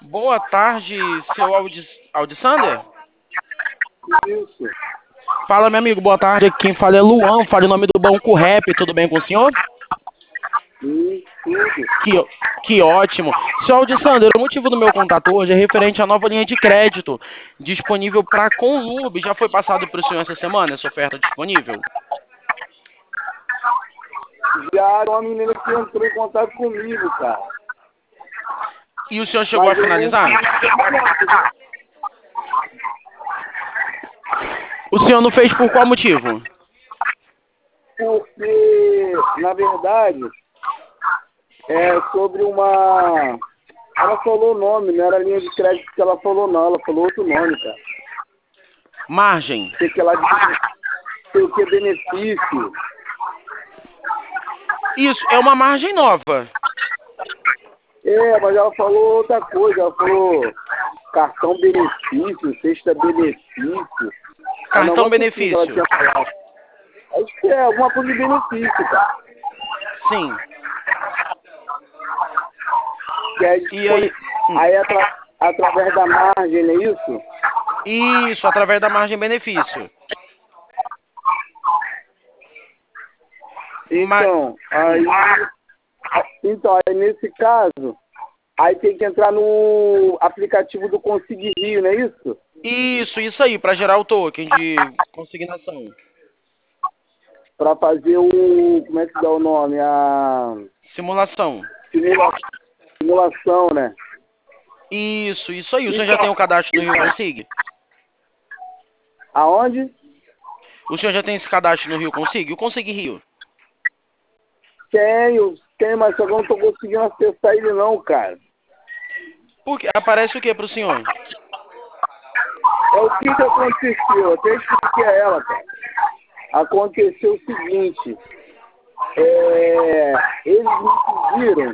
Boa tarde, seu Aldi Sander. Isso. Fala, meu amigo, boa tarde. Aqui quem fala é Luan, fala em nome do Banco Rap. Tudo bem com o senhor? Tudo. Que, que ótimo. Seu Aldi Sander, o motivo do meu contato hoje é referente à nova linha de crédito disponível para a Conlub. Já foi passado para o senhor essa semana essa oferta disponível? Já uma menina que entrou em contato comigo, cara. E o senhor chegou a Mas eu não finalizar? fiz O senhor não fez por qual motivo? porque, na verdade, é sobre uma... Ela falou o nome, não era linha de crédito que ela falou, não. Ela falou outro nome, cara. Margem. Sei que ela sei o que é benefício. Isso, é uma margem nova. É, mas ela falou outra coisa. Ela falou cartão benefício, sexta benefício. É um Cartão negócio assim que ela benefício. tinha falado. Acho que é alguma coisa de benefício, cara. Sim. Que é E aí? aí através da margem, não é isso? Isso, através da margem benefício. Mas, Então, aí nesse caso, aí tem que entrar no aplicativo do Consegui Rio, não é isso? isso aí, para gerar o token de consignação. Para fazer como é que dá o nome? A Simulação. simula- simulação, né? Isso aí. O senhor já Então, tem o cadastro no Rio Consig? aonde? O senhor já tem esse cadastro no Rio Consig? O Consig Rio. Tenho, mas só que eu não tô conseguindo acessar ele não, cara. Porque aparece o que pro senhor? É o que aconteceu, eu até expliquei a ela, cara. Aconteceu o seguinte, eles me pediram,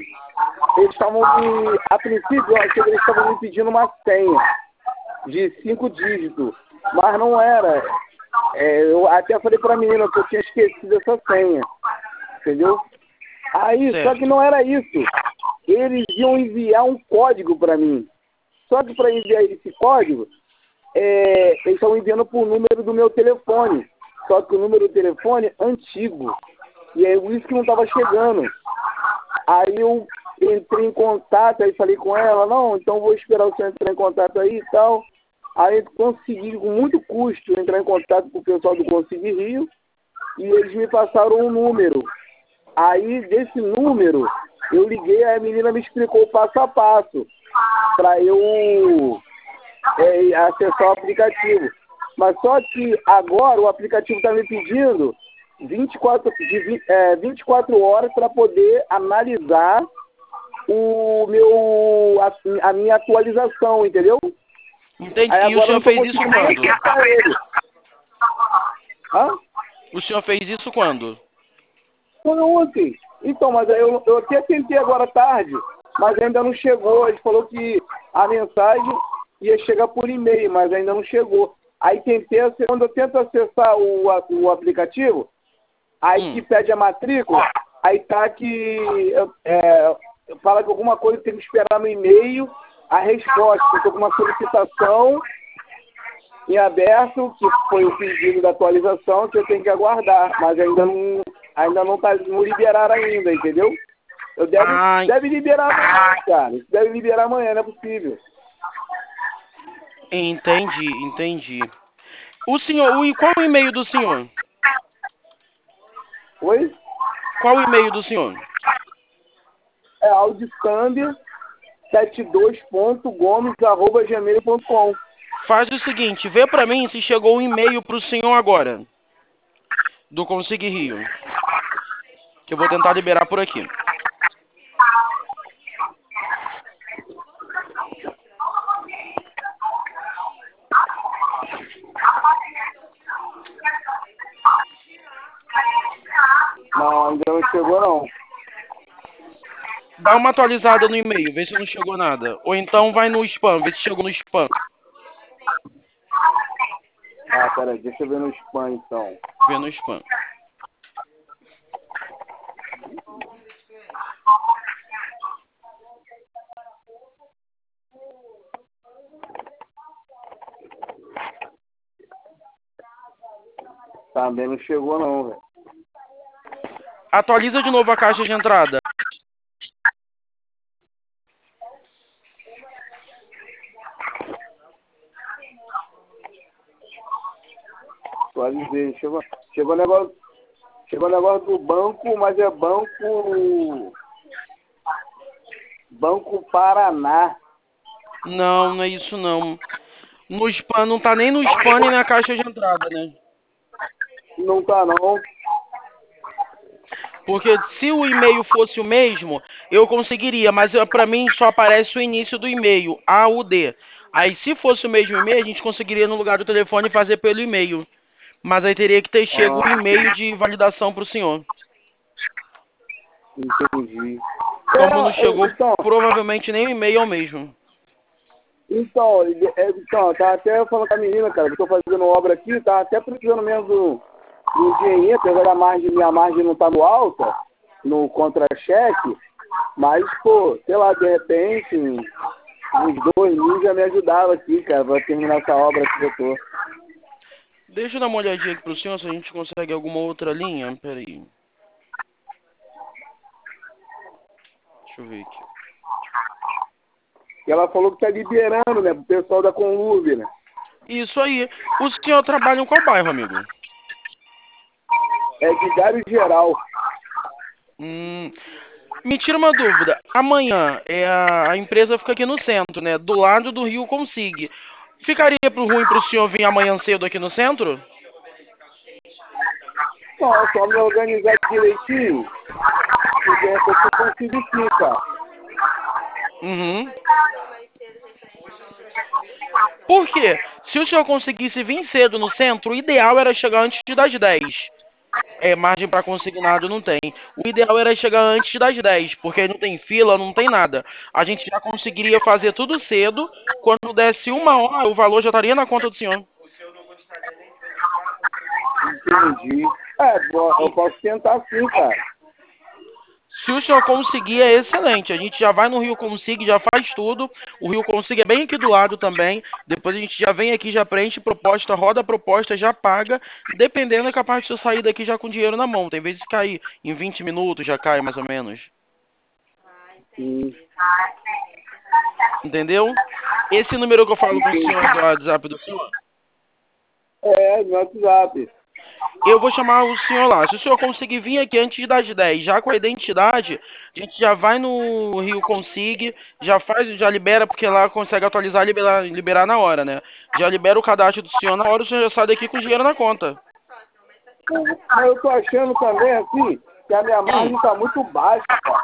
a princípio eu achei que eles estavam me pedindo uma senha de 5 dígitos, mas não era. Eu até falei pra menina que eu tinha esquecido essa senha, entendeu? Aí, só Certo. que não era isso. Eles iam enviar um código pra mim. Só que para enviar esse código, eles estão enviando por número do meu telefone. Só que o número do telefone é antigo. E é isso que não estava chegando. Aí eu entrei em contato, aí falei com ela, não, então vou esperar o senhor entrar em contato aí e tal. Aí consegui, com muito custo, entrar em contato com o pessoal do Consegui Rio e eles me passaram um número. Aí, desse número, eu liguei, aí a menina me explicou o passo a passo para eu acessar o aplicativo. Mas só que agora o aplicativo está me pedindo 24 horas para poder analisar a minha atualização, entendeu? Entendi. Aí E o agora eu senhor não estou fez isso conseguindo nem quando? acessar ele. Hã? O senhor fez isso quando? Foi ontem. Então, mas eu até tentei agora à tarde, mas ainda não chegou. Ele falou que a mensagem ia chegar por e-mail, mas ainda não chegou. Aí quando eu tento acessar o aplicativo, aí que pede a matrícula, aí tá que fala que alguma coisa tem que esperar no e-mail a resposta. Eu estou com uma solicitação em aberto, que foi o pedido da atualização, que eu tenho que aguardar, mas não liberaram ainda, entendeu? Deve liberar amanhã, cara. Deve liberar amanhã, não é possível. Entendi. O senhor, e qual o e-mail do senhor? Oi? Qual o e-mail do senhor? É audisander72.gomes@gmail.com. Faz o seguinte, vê pra mim se chegou um e-mail pro senhor agora, do Consig Rio, que eu vou tentar liberar por aqui. Não, ainda não chegou não. Dá uma atualizada no e-mail, vê se não chegou nada. Ou então vai no spam, vê se chegou no spam. Ah, peraí, deixa eu ver no spam então. Vê no spam. Também não chegou não, velho. Atualiza de novo a caixa de entrada. Atualizei. Chegou o negócio do banco, mas é Banco Paraná. Não, não é isso não. No spam, não tá nem no spam nem na caixa de entrada, né? Não tá não. Porque se o e-mail fosse o mesmo, eu conseguiria, mas para mim só aparece o início do e-mail, AUD. Aí se fosse o mesmo e-mail, a gente conseguiria no lugar do telefone fazer pelo e-mail. Mas aí teria que ter chego o e-mail de validação para o senhor. Entendi. Como não chegou, Então, provavelmente nem o e-mail é o mesmo. então, tá até falando com a menina, cara, que eu tô fazendo obra aqui, tá até precisando mesmo do dinheirinho, apesar da minha margem não tá no alta, no contra-cheque, mas, pô, sei lá, de repente, uns 2.000 já me ajudava aqui, cara, pra terminar essa obra aqui que eu tô. Deixa eu dar uma olhadinha aqui pro senhor se a gente consegue alguma outra linha. Peraí. Deixa eu ver aqui. E ela falou que tá liberando, né, pro pessoal da Conlube, né? Isso aí. O senhor trabalha em qual bairro, amigo? É Vigário Geral. Me tira uma dúvida. Amanhã a empresa fica aqui no centro, né? Do lado do Rio Consigue. Ficaria ruim pro senhor vir amanhã cedo aqui no centro? Não, é só me organizar direitinho, e de repente eu consigo sim, cara. Uhum. Por quê? Se o senhor conseguisse vir cedo no centro, o ideal era chegar antes das 10. Margem para consignado não tem. O ideal era chegar antes das 10, porque não tem fila, não tem nada. A gente já conseguiria fazer tudo cedo. Quando desse 1 hora, o valor já estaria na conta do senhor. Entendi. Eu posso tentar sim, cara. Se o senhor conseguir, é excelente. A gente já vai no Rio Consigue, já faz tudo. O Rio Consigue é bem aqui do lado também. Depois a gente já vem aqui, já preenche proposta, roda a proposta, já paga. Dependendo, é capaz de eu sair daqui já com dinheiro na mão. Tem vezes que cai em 20 minutos, já cai mais ou menos. Sim. Entendeu? Esse número que eu falo com o senhor é do WhatsApp do senhor. No WhatsApp. Eu vou chamar o senhor lá. Se o senhor conseguir vir aqui antes das 10, já com a identidade, a gente já vai no Rio Consigue, já libera, porque lá consegue atualizar e liberar na hora, né? Já libera o cadastro do senhor na hora, o senhor já sai daqui com dinheiro na conta. Mas eu tô achando também, assim, que a minha margem tá muito baixa, cara.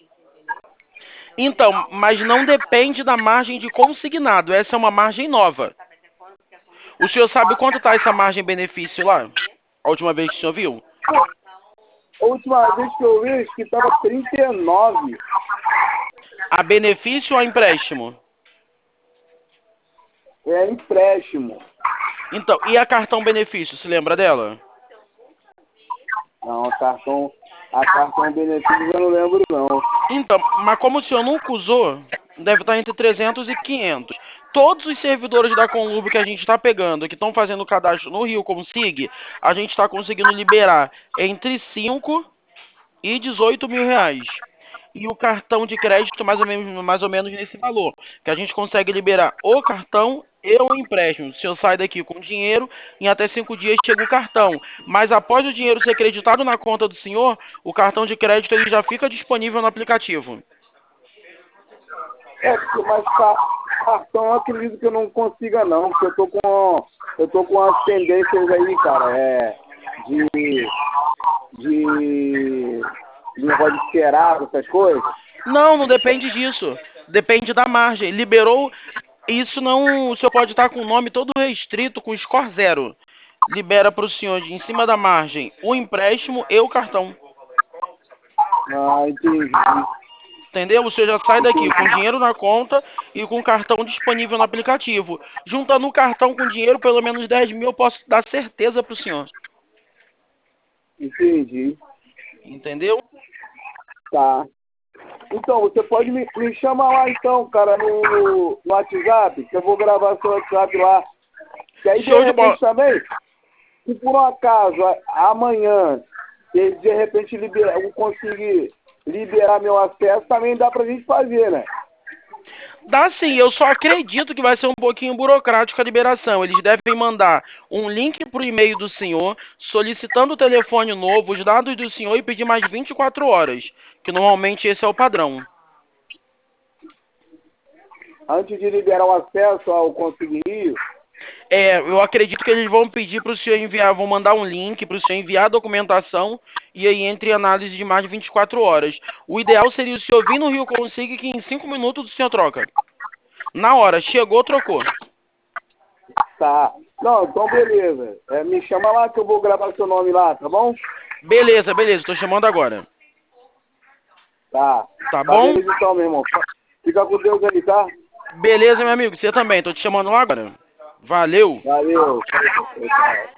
Então, mas não depende da margem de consignado. Essa é uma margem nova. O senhor sabe quanto está essa margem benefício lá? A última vez que o senhor viu? A última vez que eu vi, acho que tava 39. A benefício ou a empréstimo? É empréstimo. Então, e a cartão benefício, se lembra dela? Não, a cartão benefício eu não lembro, não. Então, mas como o senhor nunca usou, deve estar entre 300 e 500. Todos os servidores da Conlube que a gente está pegando, que estão fazendo o cadastro no Rio Consig, a gente está conseguindo liberar entre 5 e 18 mil reais. E o cartão de crédito mais ou menos nesse valor. Que a gente consegue liberar o cartão e o empréstimo. Se eu sair daqui com dinheiro, em até 5 dias chega o cartão. Mas após o dinheiro ser creditado na conta do senhor, o cartão de crédito ele já fica disponível no aplicativo. Mas cartão eu acredito que eu não consiga, não. Porque eu tô com as tendências aí, cara. De negócio de esperar, essas coisas. Não depende disso. Depende da margem. Liberou. Isso não. O senhor pode estar com o nome todo restrito, com score 0. Libera para o senhor, em cima da margem, o empréstimo e o cartão. Ah, entendi. Entendeu? O senhor já sai daqui com dinheiro na conta e com o cartão disponível no aplicativo. Juntando o cartão com dinheiro, pelo menos 10 mil, eu posso dar certeza para o senhor. Entendi. Entendeu? Tá. Então, você pode me chamar lá, então, cara, no WhatsApp, que eu vou gravar seu WhatsApp lá. Que aí, de Show de bola. repente, também, Se por um acaso amanhã, se de repente eu conseguir liberar meu acesso, também dá pra gente fazer, né? Dá sim, eu só acredito que vai ser um pouquinho burocrático a liberação. Eles devem mandar um link pro e-mail do senhor, solicitando o telefone novo, os dados do senhor e pedir mais 24 horas, que normalmente esse é o padrão. Antes de liberar o acesso ao Conselho Rio, Eu acredito que eles vão pedir para o senhor enviar, vão mandar um link para o senhor enviar a documentação e aí entre análise de mais de 24 horas. O ideal seria o senhor vir no Rio Consiga que em 5 minutos o senhor troca. Na hora, chegou, trocou. tá. Não, então beleza. Me chama lá que eu vou gravar seu nome lá, tá bom? Beleza, beleza, tô chamando agora. Tá. Tá Tá, bom? beleza então, meu irmão. Fica com Deus aí, tá? Beleza, meu amigo, você também, tô te chamando lá agora. Valeu! Valeu.